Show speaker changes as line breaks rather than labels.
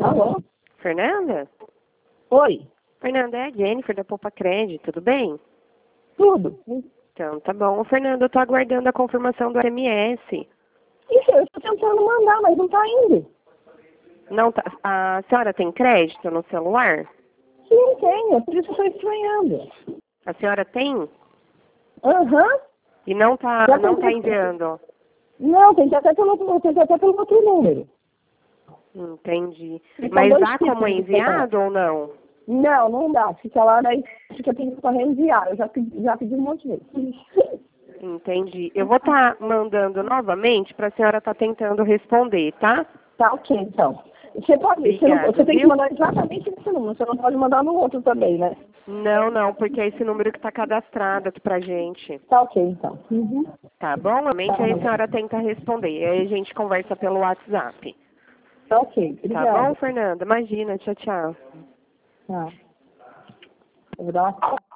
Alô?
Fernanda?
Oi,
Fernanda, é a Jennifer da Poupa Crédito, tudo bem?
tudo?
Então, tá bom. Ô, Fernanda, eu tô aguardando a confirmação do SMS.
Isso, eu estou tentando mandar, mas não está indo.
Não tá, a senhora tem crédito no celular?
Sim, tenho, por isso eu estou estranhando.
A senhora tem?
Aham.
E não tá
Já tentei.
enviando?
Não, tem que até pelo outro número.
Entendi.
Ficam
Mas
dois
dá
tipos
como
de separado.
enviado ou não?
Não, não dá. Fica lá, daí fica pedindo para reenviar. Eu já pedi um monte de vezes.
Entendi. Eu vou estar mandando novamente para a senhora estar tentando responder, tá?
Tá ok, então.
Obrigada,
Você tem que
viu?
mandar exatamente nesse número. Você não pode mandar no outro também, né?
Não, não, porque é esse número que está cadastrado aqui pra gente.
Tá ok, então. Uhum.
Tá bom? Realmente
Tá,
aí a senhora tenta responder. Aí a gente conversa pelo WhatsApp.
tá ok.
Tá bom,
Obrigada.
Fernanda? Imagina, tchau, tchau.
Tá. Eu vou dar uma